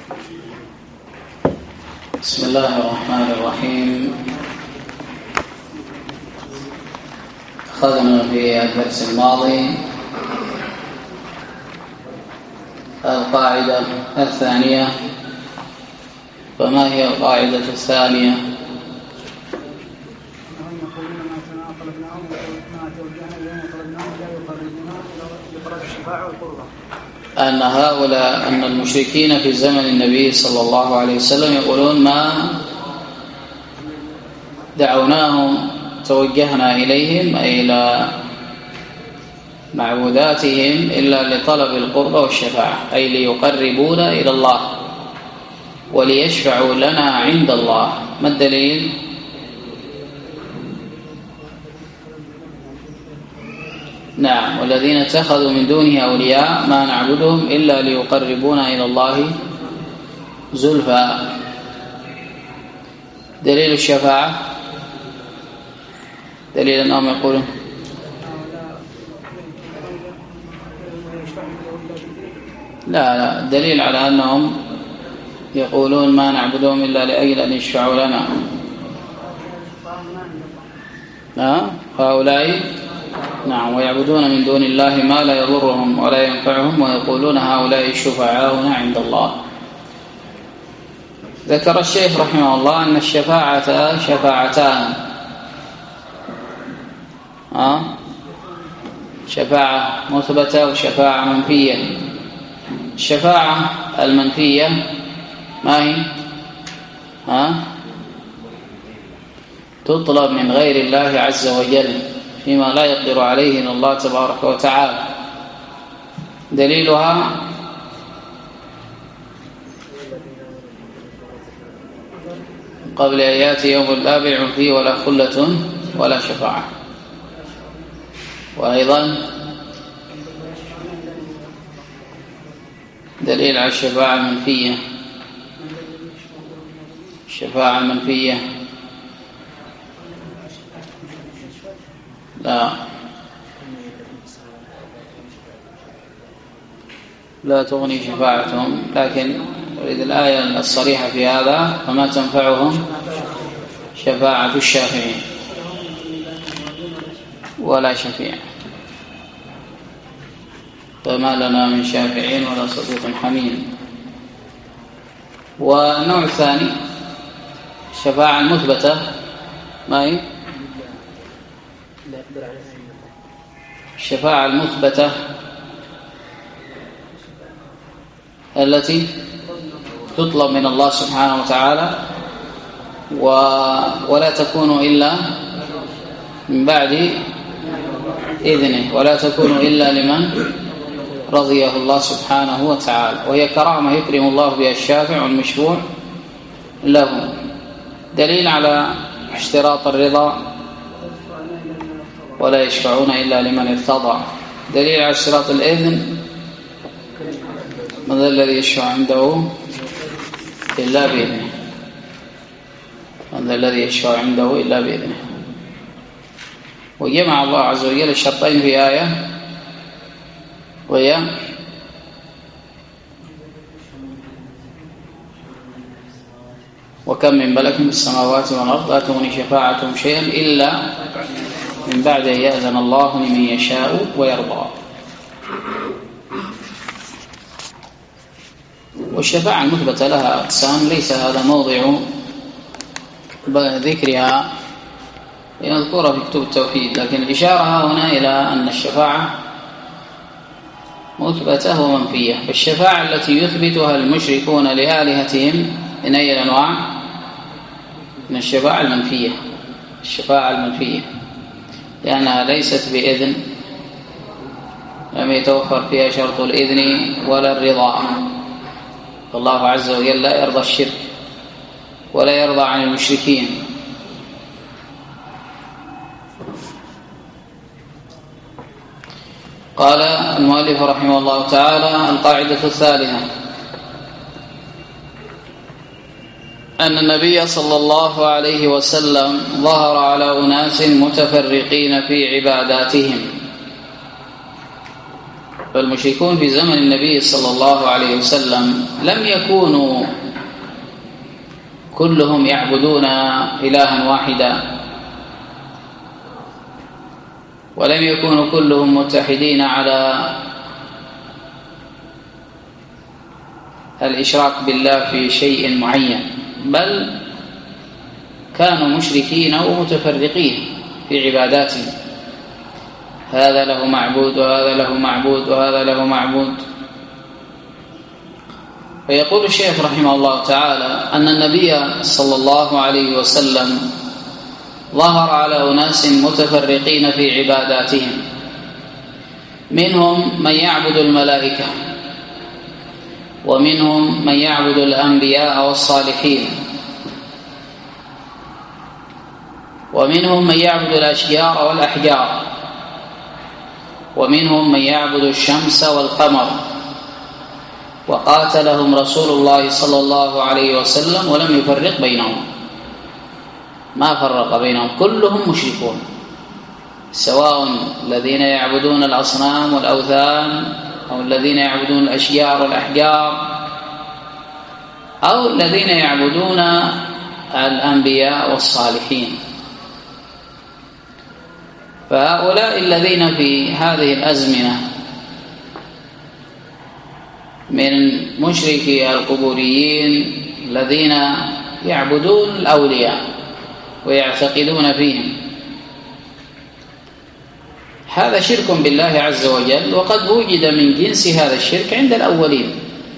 بسم الله الرحمن الرحيم. أخذنا في الدرس الماضي القاعدة الثانية، فما هي القاعدة الثانية؟ أن المشركين في زمن النبي صلى الله عليه وسلم يقولون ما دعوناهم توجهنا إليهم أي إلى معبوداتهم إلا لطلب القرب والشفاعة، أي ليقربونا إلى الله وليشفعوا لنا عند الله. ما الدليل؟ نعم، والذين اتخذوا من دونه أولياء ما نعبدهم إلا ليقربونا إلى الله زلفى. دليل الشفاعة، دليل أنهم يقولون لا، دليل على أنهم يقولون ما نعبدهم إلا لأجل أن يشفعوا لنا. هؤلاء نعم، ويعبدون من دون الله ما لا يضرهم ولا ينفعهم ويقولون هؤلاء شفعاؤنا عند الله. ذكر الشيخ رحمه الله أن الشفاعة شفاعتان، شفاعة مثبتة وشفاعة منفية. الشفاعة المنفية ما هي؟ تطلب من غير الله عز وجل فيما لا يقدر عليه إلا الله تبارك وتعالى. دليلها قبل أن يأتي يوم لا بيع فيه ولا خلة ولا شفاعة. وأيضا دليل على الشفاعة المنفية، الشفاعة المنفية لا تغني شفاعتهم، لكن أريد الآية الصريحة في هذا: فما تنفعهم شفاعة الشافعين ولا شفيع، فما لنا من شافعين ولا صديق حميم. والنوع الثاني الشفاعة المثبتة، ما هي؟ الشفاعة المثبتة التي تطلب من الله سبحانه وتعالى ولا تكون إلا من بعد إذنه، ولا تكون إلا لمن رضيه الله سبحانه وتعالى، وهي كرامة يكرم الله بها الشافع والمشفوع له. دليل على اشتراط الرضا: ولا يشفعون إلا لمن ارتضى. دليل على اشتراط الإذن: من ذا الذي يشفع عنده إلا بإذنه، من ذا الذي يشفع عنده إلا بإذنه. وجمع الله عز وجل الشرطين في آية، وهي وكم من ملك في السماوات والأرض لا تغني شفاعتهم شيئا إلا من بعد أن يأذن الله لمن يشاء ويرضى. والشفاعة المثبتة لها أقسام، ليس هذا موضع ذكرها يذكرها في كتب التوحيد، لكن الإشارة هنا إلى أن الشفاعة مثبتة ومنفية. فالشفاعة التي يثبتها المشركون لآلهتهم من أي الأنواع؟ من الشفاعة المنفية، الشفاعة المنفية، لأنها ليست بإذن، لم يتوفر فيها شرط الإذن ولا الرضا. فالله عز وجل لا يرضى الشرك ولا يرضى عن المشركين. قال المؤلف رحمه الله تعالى: القاعدة الثالثة أن النبي صلى الله عليه وسلم ظهر على أناس متفرقين في عباداتهم، فالمشركون في زمن النبي صلى الله عليه وسلم لم يكونوا كلهم يعبدون إلها واحدا، ولم يكونوا كلهم متحدين على الإشراك بالله في شيء معين، بل كانوا مشركين ومتفرقين في عباداتهم، هذا له معبود وهذا له معبود وهذا له معبود. فيقول الشيخ رحمه الله تعالى أن النبي صلى الله عليه وسلم ظهر على أناس متفرقين في عباداتهم، منهم من يعبد الملائكة، ومنهم من يعبد الأنبياء والصالحين، ومنهم من يعبد الأشجار والأحجار، ومنهم من يعبد الشمس والقمر. وقاتلهم رسول الله صلى الله عليه وسلم ولم يفرق بينهم، ما فرق بينهم، كلهم مشركون، سواء الذين يعبدون الأصنام والأوثان أو الذين يعبدون الأشجار والأحجار أو الذين يعبدون الأنبياء والصالحين. فهؤلاء الذين في هذه الأزمنة من مشركي القبوريين الذين يعبدون الأولياء ويعتقدون فيهم، هذا شرك بالله عز وجل، وقد وجد من جنس هذا الشرك عند الأولين.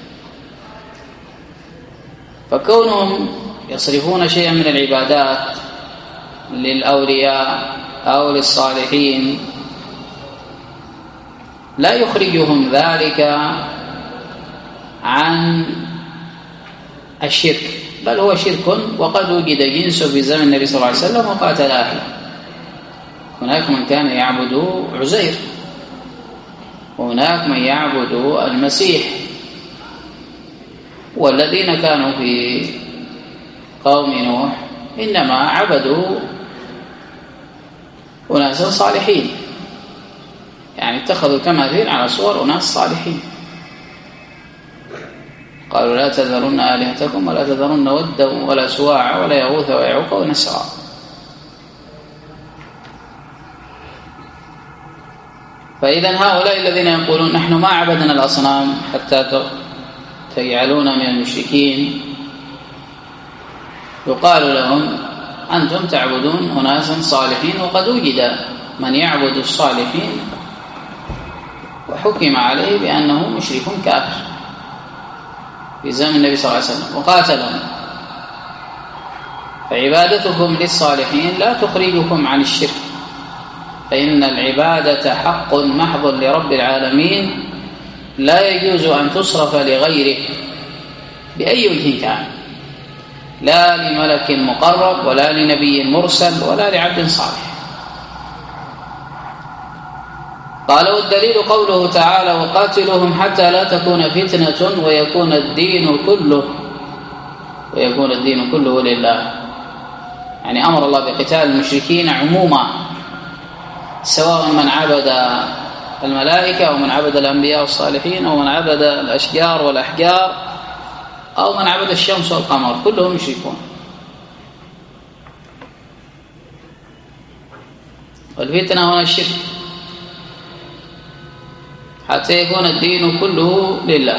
فكونهم يصرفون شيئا من العبادات للأولياء أو للصالحين لا يخرجهم ذلك عن الشرك، بل هو شرك وقد وجد جنسه في زمن النبي صلى الله عليه وسلم وقاتل أهله. هناك من كان يعبد عزير، وهناك من يعبد المسيح، والذين كانوا في قوم نوح إنما عبدوا أناسا صالحين، يعني اتخذوا تماثيل على صور أناس صالحين. قالوا لا تذرن آلهتكم ولا تذرن ودا ولا سواع ولا يغوث ويعوق ونسرا. فإذا هؤلاء الذين يقولون نحن ما عبدنا الأصنام حتى تجعلون من المشركين، يقال لهم أنتم تعبدون أناسا صالحين، وقد وجد من يعبد الصالحين وحكم عليه بأنه مشرك كافر في زمن النبي صلى الله عليه وسلم وقاتلهم. فعبادتكم للصالحين لا تخرجكم عن الشرك، فإن العبادة حق محض لرب العالمين لا يجوز أن تصرف لغيره بأي وجه كان، لا لملك مقرب ولا لنبي مرسل ولا لعبد صالح. قال والدليل قوله تعالى وقاتلوهم حتى لا تكون فتنة ويكون الدين كله لله، يعني أمر الله بقتال المشركين عموما، سواء من عبد الملائكة أو من عبد الأنبياء والصالحين أو من عبد الأشجار والأحجار أو من عبد الشمس والقمر، كلهم مشركون. والفتنة هنا الشرك حتى يكون الدين كله لله.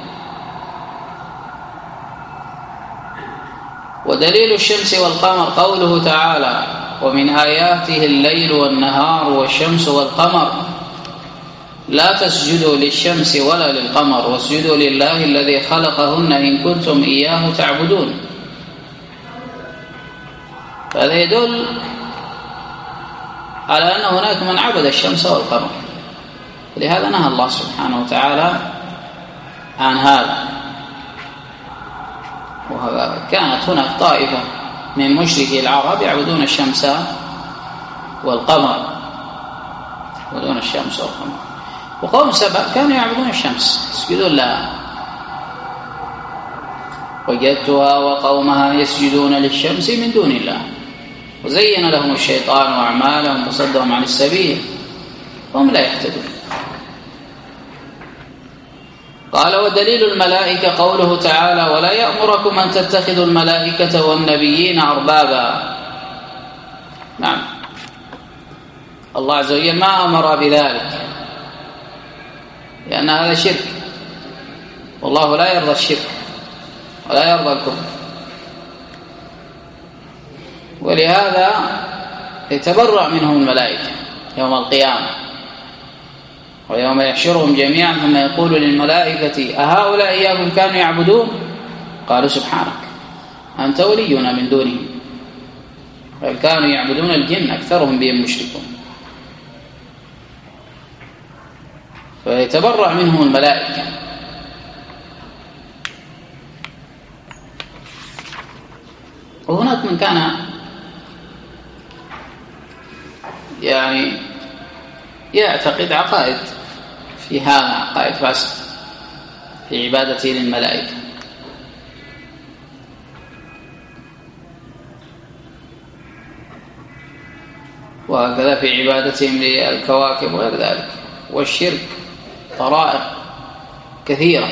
ودليل الشمس والقمر قوله تعالى ومن آياته الليل والنهار والشمس والقمر لا تسجدوا للشمس ولا للقمر واسجدوا لله الذي خلقهن إن كنتم إياه تعبدون. فهذا يدل على أن هناك من عبد الشمس والقمر، لهذا نهى الله سبحانه وتعالى عن هذا. وكانت هناك طائفة من مشركي العرب يعبدون الشمس والقمر، يعبدون الشمس والقمر. وقوم سبأ كانوا يعبدون الشمس يسجدون لها، وجدتها وقومها يسجدون للشمس من دون الله وزين لهم الشيطان أعمالهم وصدهم عن السبيل وهم لا يهتدون. قال ودليل الملائكة قوله تعالى ولا يأمركم أن تتخذوا الملائكة والنبيين أربابا. نعم، الله عز وجل ما أمر بذلك لأن هذا شرك، والله لا يرضى الشرك ولا يرضى الكفر، ولهذا يتبرأ منهم الملائكة يوم القيامة ويوم يحشرهم جميعا ثم يقول للملائكة أهؤلاء إياكم كانوا يعبدون؟ قالوا سبحانك أنت ولينا من دونهم بل كانوا يعبدون الجن أكثرهم بهم مشركون. فيتبرأ منهم الملائكة. وهناك من كان يعني يعتقد عقائد في هذا، عقائد فاسدة في عبادته للملائكة، وهكذا في عبادتهم للكواكب وغير ذلك. والشرك طرائق كثيرة.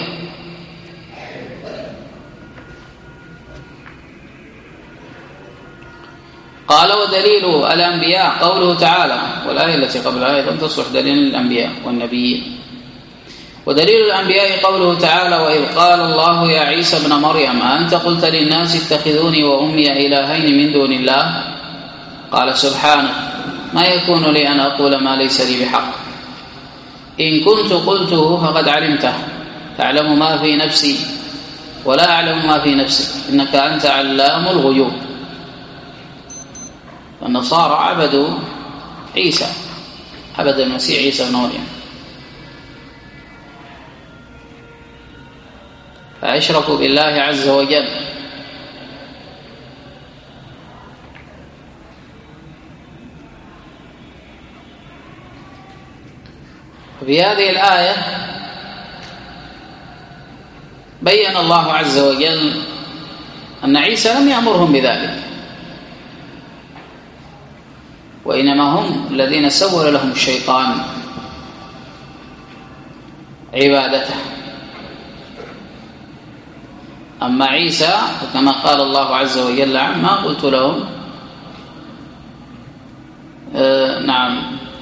قال ودليل الأنبياء قوله تعالى، والآية التي قبلها أيضا تصلح دليل الأنبياء والنبيين. ودليل الأنبياء قوله تعالى وإذ قال الله يا عيسى ابن مريم أأنت قلت للناس اتخذوني وأمي إلهين من دون الله قال سبحانه ما يكون لي أن أقول ما ليس لي بحق إن كنت قلته فقد علمته تعلم ما في نفسي ولا أعلم ما في نفسك إنك أنت علام الغيوب. النصارى عبدوا عيسى، عبد المسيح عيسى بن مريم، فأشركوا بالله عز وجل. وفي هذه الآية بين الله عز وجل أن عيسى لم يأمرهم بذلك، وإنما هم الذين سول لهم الشيطان عبادته. أما عيسى فكما قال الله عز وجل عنه ما قلت لهم نعم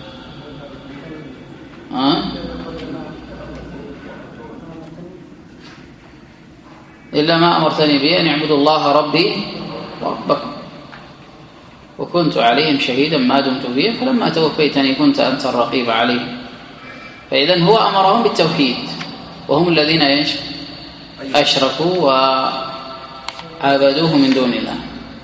إلا ما أمرتني به أن اعبدوا الله ربي وربكم وكنت عليهم شهيدا ما دمت فيهم فلما توفيتني كنت أنت الرقيب عليهم. فإذن هو أمرهم بالتوحيد وهم الذين أشركوا وعبدوه من دون الله.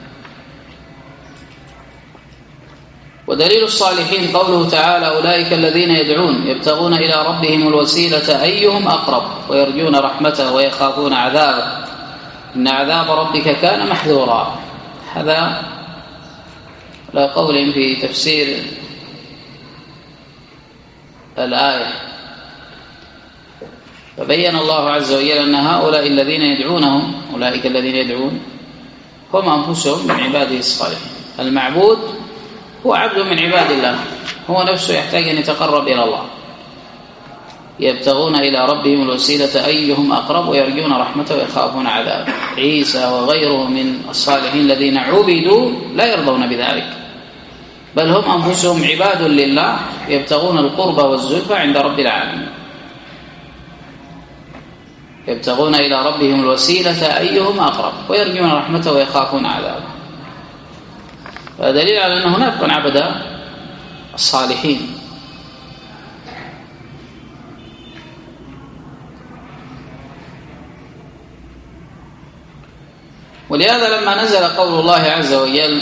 ودليل الصالحين قوله تعالى أولئك الذين يدعون يبتغون إلى ربهم الوسيلة أيهم أقرب ويرجون رحمته ويخافون عذابه إن عذاب ربك كان محذورا. هذا لا قول في تفسير الآية. فبين الله عز وجل أن هؤلاء الذين يدعونهم أولئك الذين يدعون هم أنفسهم من عباده الصالحين. المعبود هو عبد من عباد الله، هو نفسه يحتاج أن يتقرب إلى الله. يبتغون إلى ربهم الوسيلة أيهم أقرب ويرجون رحمته ويخافون عذابه. عيسى وغيره من الصالحين الذين عبدوا لا يرضون بذلك، بل هم أنفسهم عباد لله يبتغون القرب والزلفى عند رب العالمين. يبتغون إلى ربهم الوسيلة أيهم أقرب ويرجون رحمته ويخافون عذابه. ودليل على أن هناك من عبد الصالحين. ولهذا لما نزل قول الله عز وجل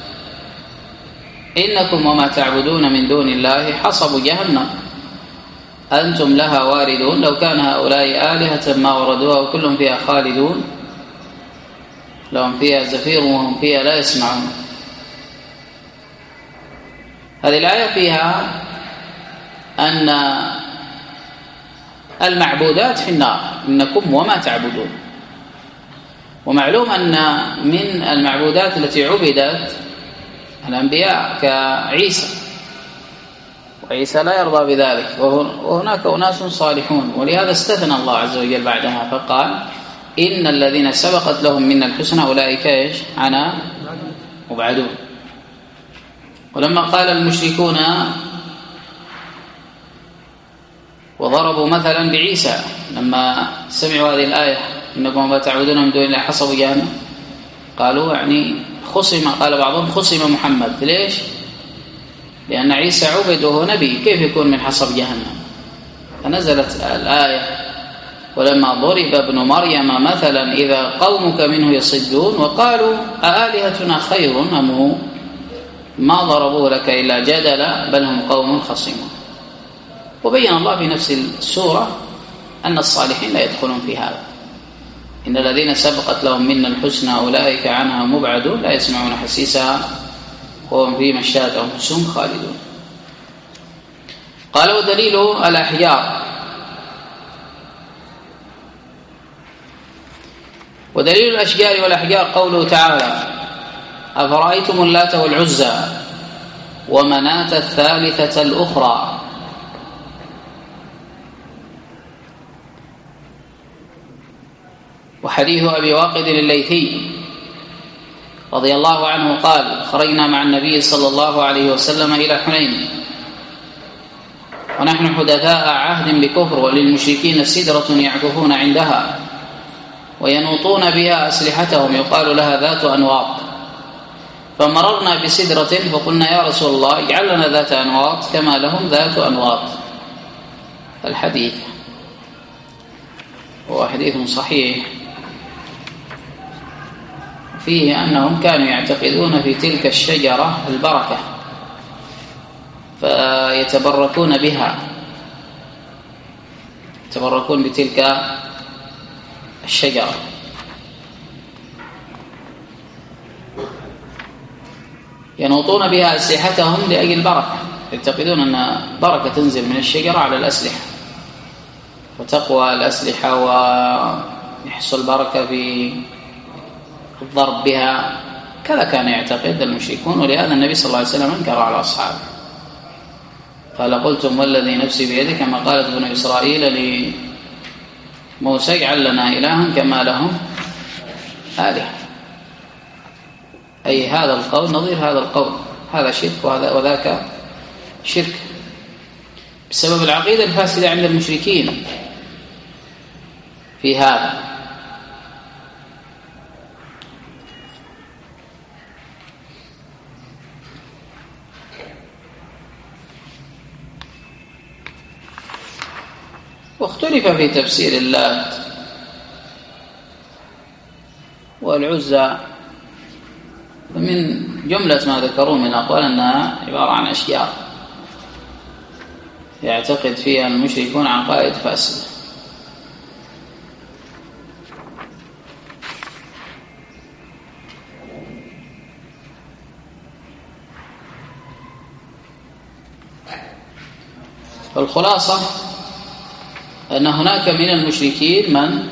إنكم وما تعبدون من دون الله حصب جهنم أنتم لها واردون لو كان هؤلاء آلهة ما وردوها وكلهم فيها خالدون لهم فيها زفير وهم فيها لا يسمعون. هذه الآية فيها أن المعبودات في النار إنكم وما تعبدون. ومعلوم أن من المعبودات التي عبدت الأنبياء كعيسى عيسى لا يرضى بذلك، وهناك أناس صالحون، ولهذا استثنى الله عز وجل بعدها فقال إن الذين سبقت لهم منا الحسنى أولئك إيش عنها مبعدون. ولما قال المشركون وضربوا مثلا بعيسى لما سمعوا هذه الآية إنكم ما تعبدون من دون الله حصبوا جهنم، قالوا يعني خصم، قال بعضهم خصم محمد. ليش؟ لأن عيسى عبد وهو نبي، كيف يكون من حصب جهنم؟ فنزلت الآية ولما ضرب ابن مريم مثلا إذا قومك منه يصدون وقالوا أآلهتنا خير أم هو ما ضربوه لك إلا جدلا بل هم قوم خصمون. وبين الله في نفس السورة أن الصالحين لا يدخلون في هذا، إن الذين سبقت لهم منا الحسنى أولئك عنها مبعدون لا يسمعون حسيسها وهم فيما اشتهت أنفسهم خالدون. قال ودليل الأحجار، ودليل الأشجار والأحجار قوله تعالى أفرأيتم اللات والعزى ومناة الثالثة الأخرى. وحديث أبي واقد الليثي رضي الله عنه قال خرجنا مع النبي صلى الله عليه وسلم إلى حنين ونحن حدثاء عهد بكفر، وللمشركين سدرة يعكفون عندها وينوطون بها أسلحتهم يقال لها ذات أنواط، فمررنا بسدرة فقلنا يا رسول الله اجعل لنا ذات أنواط كما لهم ذات أنواط. الحديث هو حديث صحيح فيه أنهم كانوا يعتقدون في تلك الشجرة البركة فيتبركون بها، يتبركون بتلك الشجرة. ينوطون بها أسلحتهم لأجل البركة، يعتقدون أن بركة تنزل من الشجرة على الأسلحة وتقوى الأسلحة ويحصل بركة في الضرب بها، كذا كان يعتقد المشركون. ولهذا النبي صلى الله عليه وسلم انكر على أصحابه قال قلتم والذي نفسي بيده كما قالت بنو إسرائيل لموسى اجعل لنا إلها كما لهم آلهة، أي هذا القول نظير هذا القول، هذا شرك وذاك شرك بسبب العقيدة الفاسدة عند المشركين في هذا. واختلف في تفسير اللات والعزى، ومن جملة ما ذكروا من أقوال أنها عبارة عن أشجار يعتقد فيها المشركون عقائد فاسدة. فالخلاصة أن هناك من المشركين من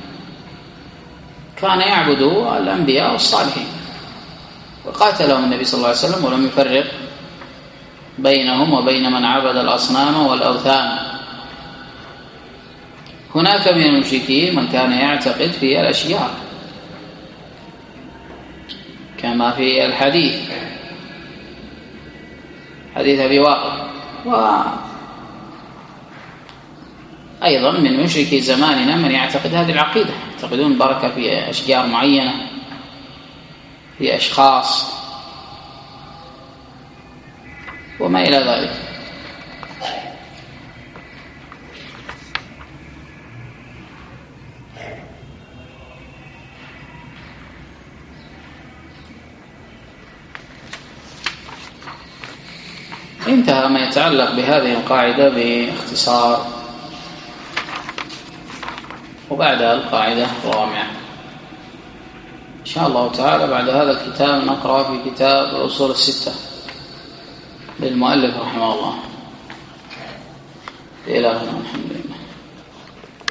كان يعبد الأنبياء والصالحين وقاتلهم النبي صلى الله عليه وسلم ولم يفرق بينهم وبين من عبد الأصنام والأوثان. هناك من المشركين من كان يعتقد في الأشجار كما في الحديث حديث أبي واقد، أيضا من مشركي زماننا من يعتقد هذه العقيدة، يعتقدون بركة في أشجار معينة في أشخاص وما إلى ذلك. انتهى ما يتعلق بهذه القاعدة باختصار، وبعدها القاعدة الرابعة إن شاء الله تعالى. بعد هذا الكتاب نقرأ في كتاب الأصول الستة للمؤلف رحمه الله. إلهنا محمد.